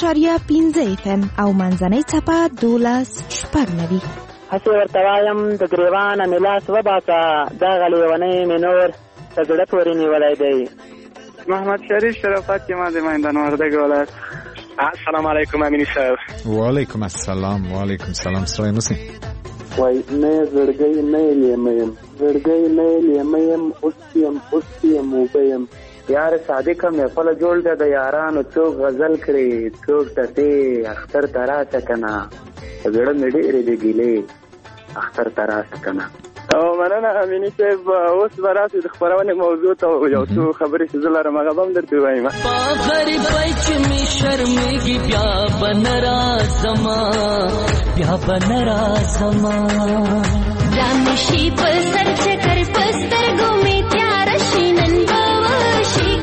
اعشاریه پنځه اف ام او منځنۍ څپه دولس شپږ نوي. هسې ورته وایم د ګریوانه مې لاس وباسه دغه لیونۍ مې نور په زړه پورې نیولی دی. محمد شریف شرافت یم از میدان وردګ ولایت. السلام علیکم امینی صاحب. وعلیکم السلام. وعلیکم السلام. سلام موسی. وای نه زړګی نه لیمم زړګی نه لیمم اوس یم اوس یم وبیم یار صادق مې خپل جوړ ده د یارانو څوک غزل کړي څوک ته اختر ترا چکنه زړه مې ډېرې دی ګیلې اختر ترا چکنه. او مننه امینی صاحب. اوس به راسي د خپرونې موضوع ته یو څو خبرې چې زه لرم هغه به هم درته ووایم. په غریبۍ چې مې شرمېږي بیا به نه راځمه بیا به نه راځمه دا مې شي په سر چکر په سترګو مې تیاره شي نن به وشي.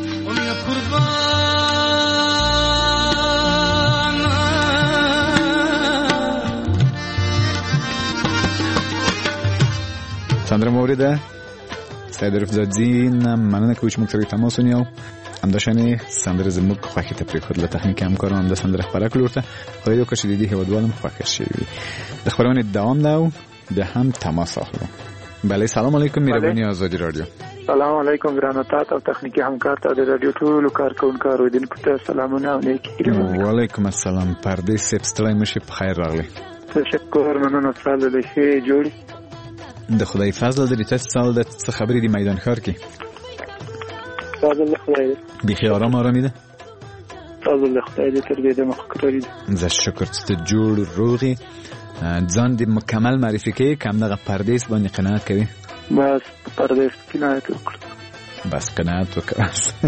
سندره موریده سید رفزادزی نه مننه که موږ سره تماس ونیو. همداشانې سندره زموږ خوښې ته پرېښود له تخنیکي همکارانو همدا سندره خپره کړو ورته. خدای وکړه چې د دې هېوادوال هم خوښ شوي وي. د خپرونې دوام ده او بیا هم تماس اخلو. بله سلام علیکم. مهرباني آزادي رادیو. سلام علیکم ګرانو تاسو او تخنیکي همکار ته د رادیو ټولو کارکونکو اوریدونکو ته سلامونه او نیکي. وعلیکم السلام. پردې صاحب ستړی مشي په خیر راغلی. تشکر مننه تاسو د ښې جوړي. د خدای فضل لري. تاسو سوال د څه خبرې دی میدان ښار کې؟ فضل خدای بیخي آرام آرامی ده. فضل خدای دې تر دې دمه قراري ده. زه شکر چې ته جوړ روغي ځان دې مکمل معرفي کوي کم دغه پردیس باندې قناعت کوي. بس پردیس قناعت وکړه. بس قناعت وکړه.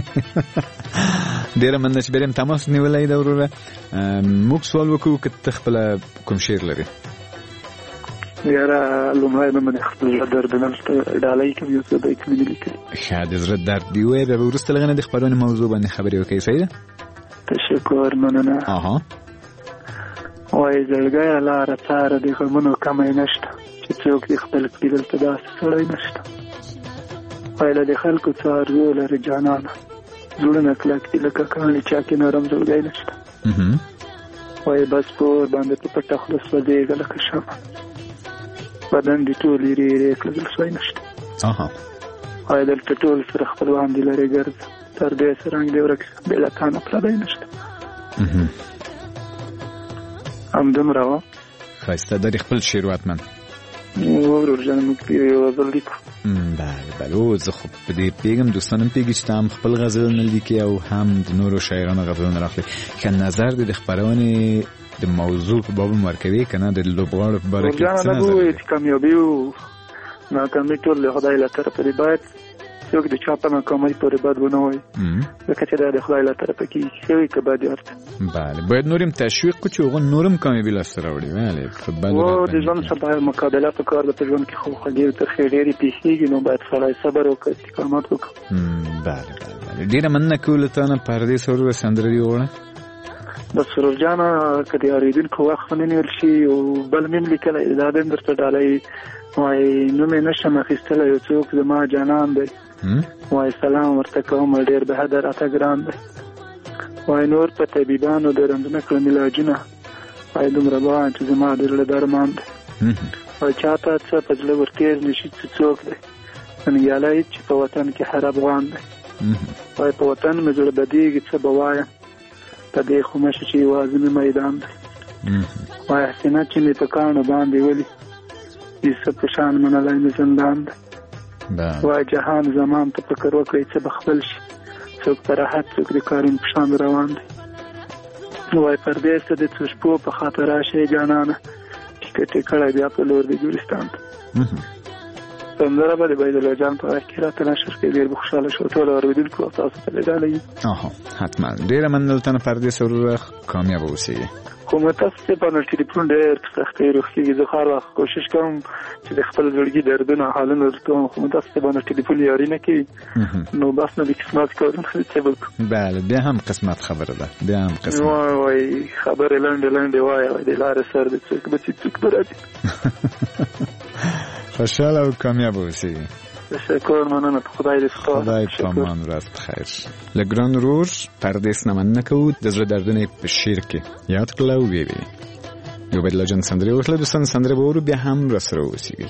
ډیره مننه چې بریم تماس نیولای دا وروره. موږ سوال وکړو که ته خپله کوم شعر لري؟ یاره لومړی به مې خپل زړه درد نه ډالۍ کوم یو څه بیت مې نه لیکلي. ښه د زړه درد دې ووایه بیا به وروسته له هغه نه د خپرونې موضوع باندې خبرې وکړئ. صحیح ده؟ تشکر مننه. اها وایي زړګیه لاره څاره د غمونو کمی نشته چې څوک دې خپل کړي دلته داسې سړی نشته. وایي له دې خلکو څه ارزو لري جانانه زړونه کلک دي لکه کاڼي چا کې نرم زړګی نشته. وایي بس پور باندې په پټه خوله سوځېږه لکه شمع بدن دې ټول یې ریرې کړه زړه سوی نشته. وایي دلته ټول سره خپلوان دي لرې ګرځه تر دې سرنګ دې ورک بې له تا نه پردی نشته. همدومره وه. ښایسته دا دې خپل شعر وطمن ورور جان موږ یو غزل لیکو. بله بله او زه خو په دې پوهېږم دوستان هم پوهېږي چې ته هم خپل غزلونه لیکي او هم د نورو شاعرانو غزلونه راخلي. ښه نظر دې د خپرونې د موضوع په باب هم ورکوي که نه د لوبغاړو په باره کې څه نظر لري؟ چې کامیابي او ناکامي ټول له خدای له طرفه دی. باید څوک د چا په ناکامۍ پورې بد ونه وایي ځکه چې دا د خدای له طرفه کېږي ښه وي که بد ورته. بله باید نور هم تشویق کړو چې هغوی نور هم کامیابي لاسته راوړي. و د ژوند سره باید مقابله په کار ده. په ژوند کې خو خوږې او ترخې ډېرې پېښېږي نو باید سړی صبر وکړي استقامت وکړي. بله بله ډېره مننه کوو له تا نه پردې سرور سندره دې وغواړه. بس سرور جانه که د اورېدونکو وخت ونیول شي او بل مې هم لیکلی دا به هم درته ډالۍ وایي نوم یې نشم اخیستلی یو څوک زما جانان دی وایي سلام ورته کوم ډېر به حده راته ګران دی وایي نور په طبیبانو د رنځ نه کړم علاجونه وایي دومره بان چې زما د زړه درمان دی وایي چا ته څه په زړه ورتېر نه شي چې څوک دی ننګیالی چې په وطن کې هر افغان دی وایي په وطن مې زړه بدېږي څه به وایم په دې خو مشه چې یوازې مې میدان دی وایي حسینه چې مې په کاڼو باندې ولي عیسی په شان منلی مې زندان دی وایي جهان زمان ته فکر وکړئ څه به خپل شي څوک په راحت څوک د کارون په شان روان دی وایي پردیس ته د څو شپو په خاطر راشئ جانانه ټیکټ یې کړی بیا په لور د ګورستان ته سندره به د بیدالله جان په غږ کې راته نشر کړي ډېر به خوشحاله شو ټول اورېدونکو او تاسو ته ډالۍ آها حتما ډېره مننه له پردیس وروره کامیابه اوسئ خو متاسفه په ټلیفون ډېر سختۍ روښتېږي زه هر وخت کوشش کوم چې د خپل زړګي دردونه حالونه درته ووایم خو متاسفه په ټلیفون یاري نه کوي نو بس نه د قسمت کارونه څه وکړو بله بیا هم قسمت خبره ده بیا هم قسمت وایي خبرې لنډې لنډې وایه د لارې سر د څوک به چې څوک به راځي خوشحاله او کامیابه اوسئ تشکر، مننه. خدای دې ښه خدای پامان ورځ بخیر. لګران رور پردیس نمنه کو د زړه دردونه په شیر کې یاد کړل او وی وی یو بل لجن سندري وکړه. د سن سندري به ور بیا هم را سره وسیږي.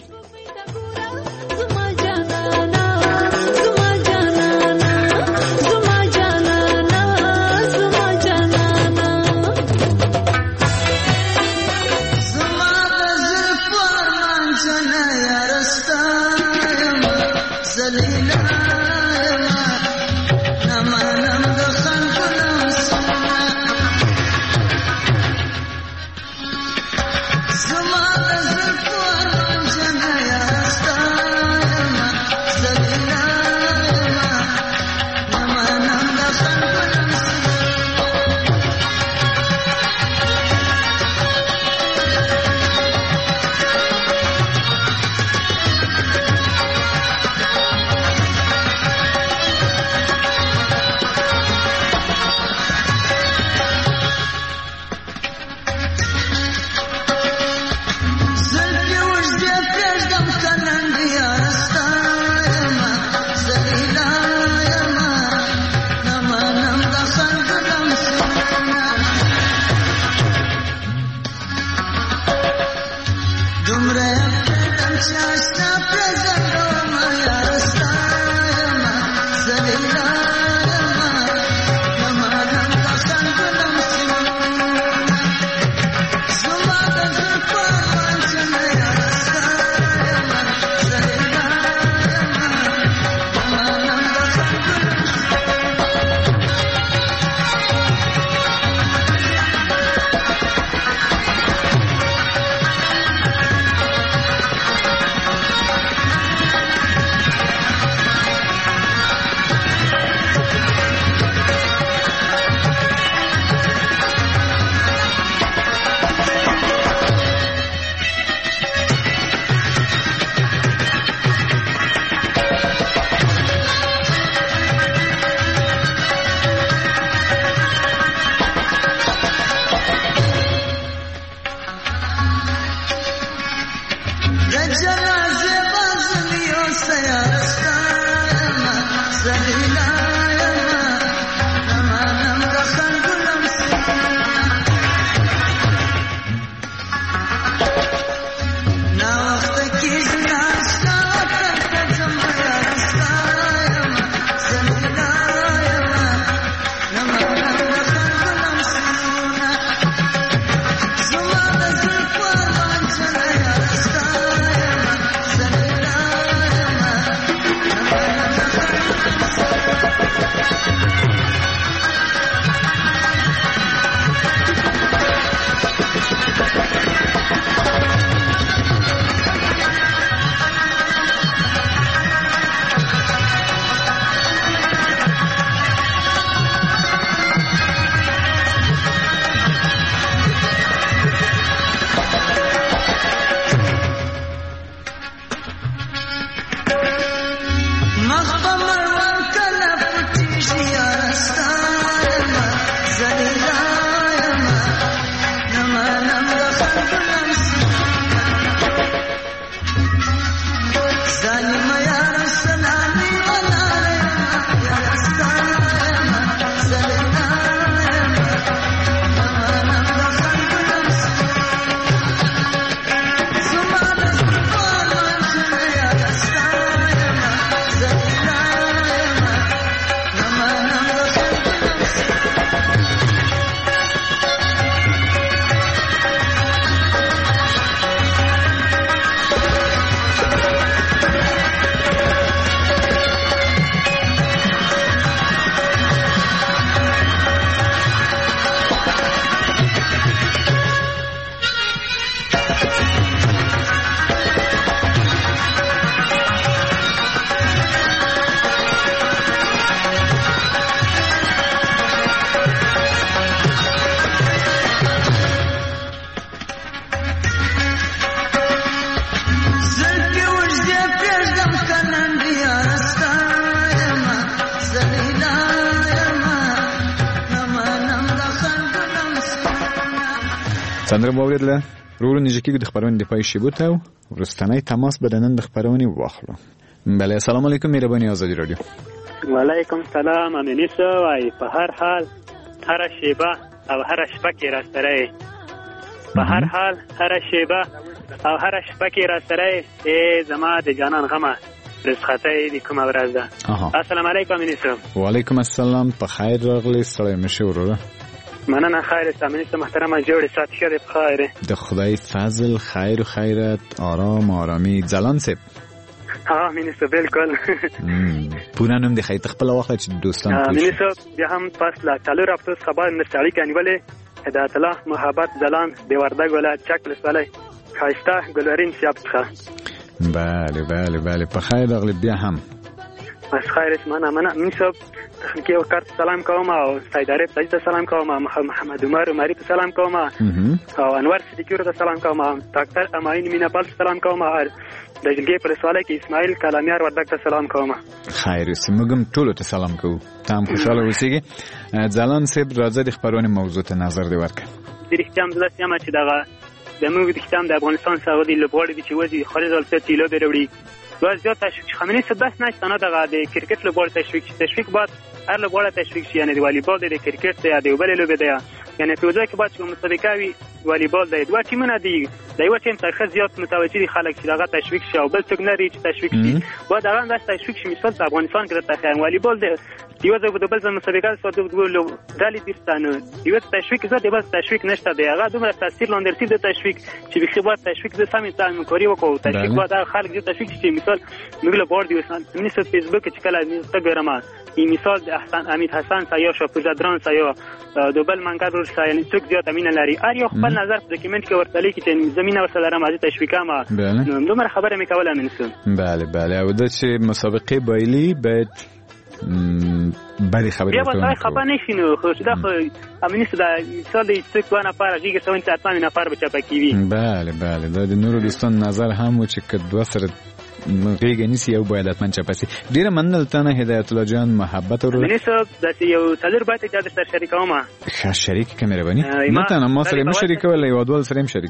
سندره واوریدله. ورو ورو نږدې کېږو د خپرونې د پای شیبو ته. وروستنی تماس به د نن د خپرونې واخلو. بله سلام علیکم مهرباني آزادی رادیو. وعلیکم سلام امینی سوای په هر حال هر شیبه او هر شپه کې را سره په هر حال هر شیبه او هر شپه کې را سره ای زما د جانان غمه رسخته دی کومه ورځ ده. السلام علیکم امینی سو. وعلیکم السلام په خیر راغلی سړی مشه وروره. مننه خیر است امینی سو محترمه جوړ سات شه په خیر. د خدای فضل خیر و خیرت آرام آرامی ځلان سپ. ها امینی سو بالکل. پونه نوم د خیت خپل وخت چې دوستان پوښ. امینی سو بیا هم پاس لا چالو راپوس خبر نشالي کنيوله هدایت الله محبت ځلان دی وردګ ولایت چک لساله خایسته ګلورین شپخه. بله بله بله په خیر راغلی بیا هم. از خیر است منه منه امینی سو تخنیکی و کارت سلام کوم او سیداره تجد سلام کوم محمد عمر عمری ته سلام کوم او انور صدیقی ته سلام کوم ډاکټر اماین مینا پال سلام کوم د جلګې پر سواله کې اسماعیل کلامیار وردګ ته سلام کوم. خیر است موږ ټول ته سلام کوو. تام خوشاله اوسئ. ځلان صاحب راځي د خبرونه موضوع ته نظر دی ورکړه. د رښتیا مزله سیمه چې دغه د موږ د ختم د افغانستان سعودي لوبغاړي چې وځي خارج ولته تیلو دروړي واز زیات تشویق خمینی صداس نشته نه دغه د کرکټ لوبغاړي تشویق تشویق بعد هر لوبغاړي تشویق شي یعنی د والیبال د کرکټ یا د بل لوبې دی یعنی په ځای کې بعد کوم مسابقه وي والیبال د دوه ټیمونه دي د یو ټیم څخه زیات متوجي دي خلک چې دغه تشویق شي او بل څوک نه لري چې تشویق شي و دا غن د تشویق شي مثال په افغانستان کې د تخیل والیبال د یو ځای په بل ځای مسابقه سره د ګولو دالي دستانو یو تشویق زده بس تشویق نشته دی هغه دومره تاثیر لاندرسي د تشویق چې به خبرت تشویق د سمې تام کوي وکړو تشویق بعد خلک د تشویق شي مثال موږ له بورډ یو سن منیسو فیسبوک چې کله انستګرام این مثال د احسان امید حسن سایه شو پوزادران سایه دوبل منګر ور سایه یعنی څوک زیات امینه لري ار یو خپل نظر په ډاکیومنت کې ورته لیکي چې زمينه ورسره راځي تشویقا ما نو دومره خبره مې کوله منسو. بله بله او د چې مسابقه بایلی بعد بله خبره بیا به خبر نشینو خو دا خو امینه صدا مثال د څوک ونه پاره غیږ سوین ته اتمه نه پاره بچا پکېوي. بله بله دا د نورو دوستان نظر هم و چې کدو سره غیږ نیسی یو باید اتمن چپسی ډیره مننه تنه هدایت الله جان محبت ورو منی صاحب د یو تلر باید اجازه سره شریکوم ما ښه شریک کمره بنی نه تنه ما سره مشریک ولا یو ډول سره مشریک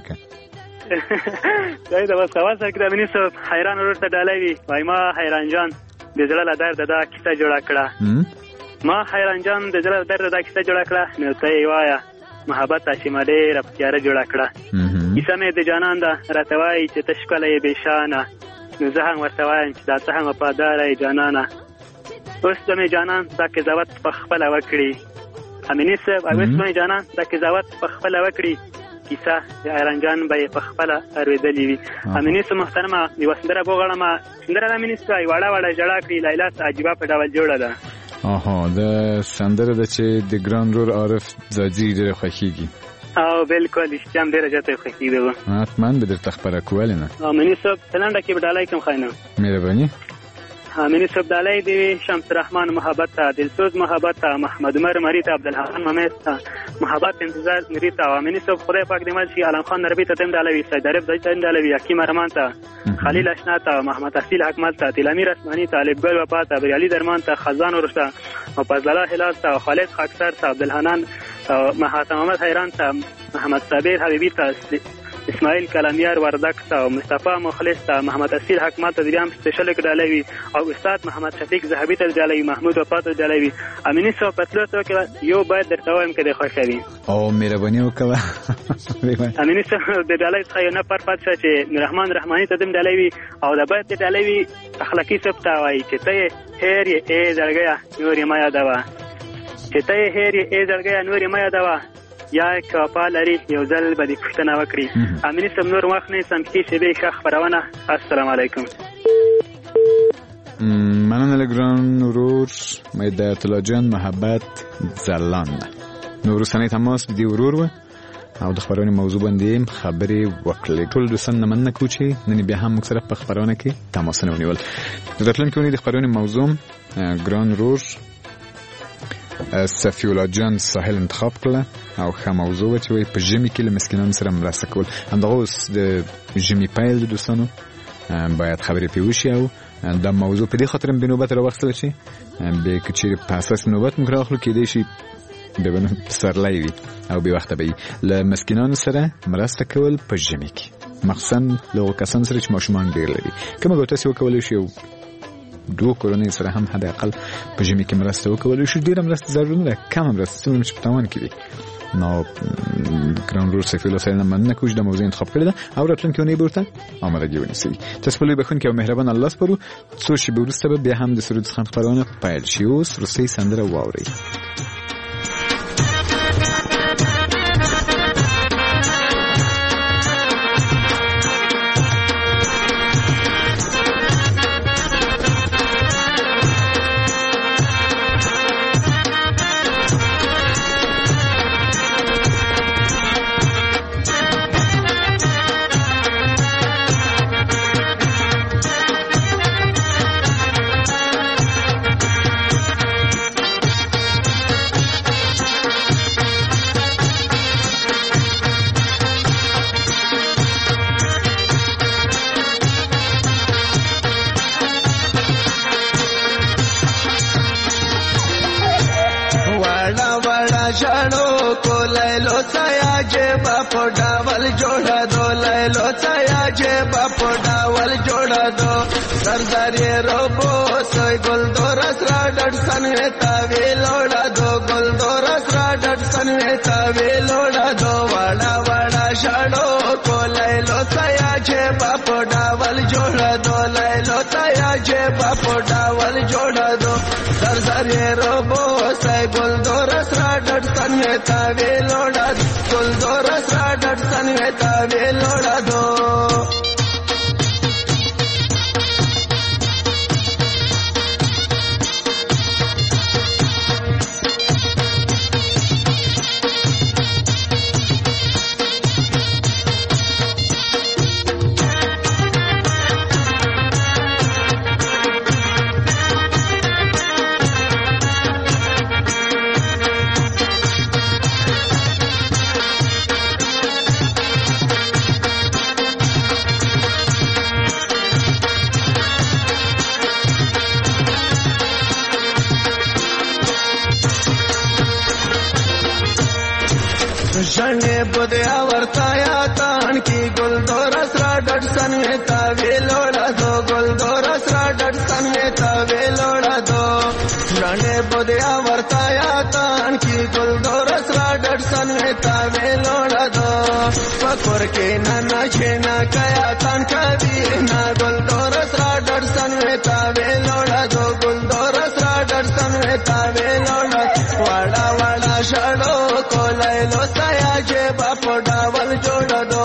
دا د وسواس کې منی صاحب حیران ورته ډالوي وای ما حیران جان د زړه له درد دا کیسه جوړه کړه ما حیران جان د زړه له درد دا کیسه جوړه کړه نو ته یې وایا محبت چې ما ډېره پیاره جوړه کړه کیسه مې د جانان دا راته وایي چې ته ښکلی یې بېشانه نو زه هم ورته وایم چې دا ته هم وفاداره یې جانانه اوس به مې جانان دا قضاوت په خپله وکړي امیني صاحب اوس به مې جانان دا قضاوت په خپله وکړي کیسه د حیران جان به یې په خپله اورېدلې وي امیني صاحب محترمه یوه سندره وغواړمه سندره د امیني صاحب یې واړه واړه ژړا کړي لیلا عجیبه په ډول جوړه ده. آها د سندره ده چې د ګران رور عارف ځاځي ډېره خوښېږي او بالکل اشتیا هم ډېره زیاته خوښېږي ده حتما به درته خپره کولې نه امیني صاحب سلنډه کې به ډالۍ کوم خاینه مهرباني امینی صاحب دالای دی شمس الرحمن محبت تا دلسوز محبت تا محمد عمر مری تا عبدالحسن محمد تا محبت انتظار مری تا امینی صاحب خدای پاک دې مل شي علم خان نربی ته تم دالوي سید عرب دای تم دالوي حکیم رحمان تا خلیل اشنا تا محمد اصیل حکمت تا تلامیر اسمانی تا طالب ګل وفا تا بریالي درمان تا خزان ورشتا او فضل الله هلال تا خالد خاکسر تا عبدالحنان محمد محمد حیران تا محمد صابر حبیبی تا اسماعیل کلامیار وردک تا مصطفی مخلص تا محمد اصیل حکمت دریم سپیشل کډالوي او استاد محمد شفیق زهبی ته ډالوي محمود وفات ډالوي امینی صاحب پتلو ته کې یو باید درته وایم کې د خوشالي او مهرباني وکړه امینی صاحب د ډالۍ څخه یو نه پر پات چې رحمان رحماني ته دم ډالوي او د باید ډالوي اخلاقی صاحب ته وایي چې ته هیر یې ای زړګیا نور ما یادوا چې ته هیر یې ای زړګیا نور ما یادوا یا کاپا لري یو ځل به دې پوښتنه وکړي امیني صاحب نور وخت نه سم کې چې به ښه خبرونه السلام علیکم مننه لګران ورور هدایت الله جان محبت زلان نور سنې تماس دی ورور و او د خبرونې موضوع باندې خبرې وکړلې ټول دوستان نه مننه کوم چې نن بیا هم سره په خبرونه کې تماسونه ونیول د راتلونکي ونې د خبرونې موضوع ګران ورور صفی الله جان ساحل انتخاب کړه او ښه موضوع چې وایي په ژمي کې له مسکینانو سره مرسته کول همدغه اوس د ژمي پیل د دوستانو باید خبرې پرې وشي او دا موضوع په دې خاطر هم بې نوبت راوخیستله چې بیا که چیرې په اساس نوبت موږ راواخلو کیدای شي بیا به پسرلی وي او بې وخته به وي له مسکینانو سره مرسته کول په ژمي کې مخصوصا له هغو کسانو سره چې ماشومان ډېر لري که موږ تاسې وکولی شي دوه کورنۍ سره هم حداقل په ژمي کې مرسته وکولای شو. ډیره مرسته ضروري نه ده، کم مرسته څومره چې په توان کې وي. نو ګران رور سفیر الله سره مننه کوم چې د موضوع انتخاب کړی ده او راتلونکي ونې برته آمادګي ونیسي. تاسو په لوی بخون کې مهربان الله سپارو. څو شی به وروسته به بیا هم د سرود څخه خبرونه پیل شي. اوس روسي سندره واوري. सरदारी रोबो सोई गुलदोरस राडसन में तावे लोड़ा दो गुलदोरस राडसन में तावे लोड़ा दो वाड़ा वाड़ा शाड़ो को ले लो सया जे बापो डावल जोड़ा दो ले लो सया जे बापो डावल जोड़ा दो सरदारी रोबो सोई गुलदोरस राडसन में तावे लोड़ा गुलदोरस राडसन में तावे लोड़ा दो शने बुदया वर्ताया तान की गुलदोरस राडसन में तावे लोड़ा दो गुलदोरस राडसन में तावे लोड़ा दो शने बुदया वर्ताया तान की गुलदोरस राडसन में तावे लोड़ा दो पकोर के नाना छेना कया तान कभी ना गुलदोरस राडसन में तावे लोड़ा दो गुलदोरस राडसन में तावे लोड़ा वाड़ा वाड़ा शाड़ो को ले लो सया जे बापो डावल जोड़ दो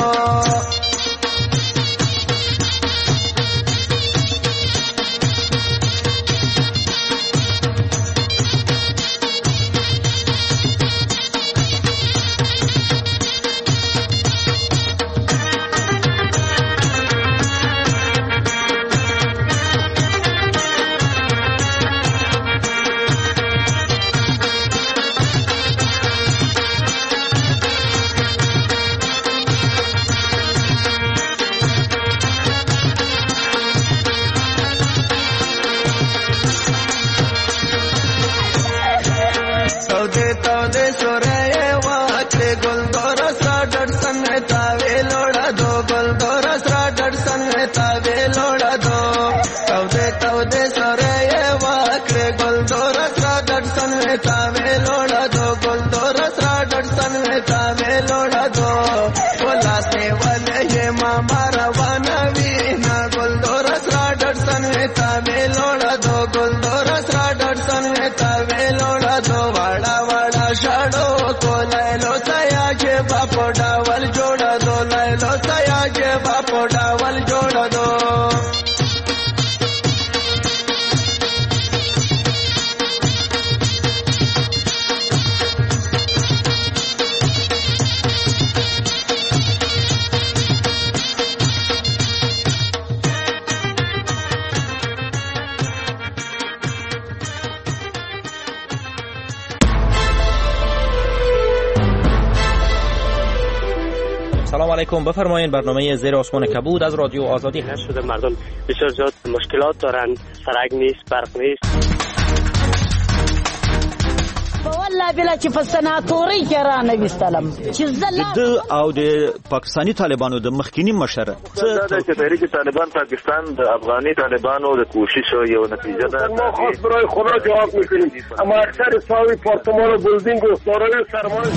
سلام علیکم. بفرمایید. برنامه زیر آسمان کبود از رادیو آزادی هست. شده مردم بسیار زیاد مشکلات دارن، سرک نیست، برق نیست. والله بلا چې په سناتوري کې را نویستلم چې زه د او د پاکستاني طالبانو د مخکینی مشر دا چې تحریک طالبان پاکستان د افغاني طالبانو د کوشش یو نتیجه ده. ما خاص برای خدا جواب میکنیم اما اکثر ساوی پارتمان و بلدینگ و سارای سرمان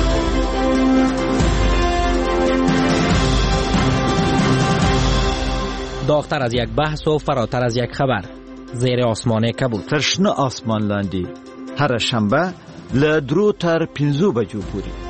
داغتر از یک بحث و فراتر از یک خبر. زیر آسمان کبود. تر شنه آسمان لاندې هر شنبه له درو تر پنځو بجو پورې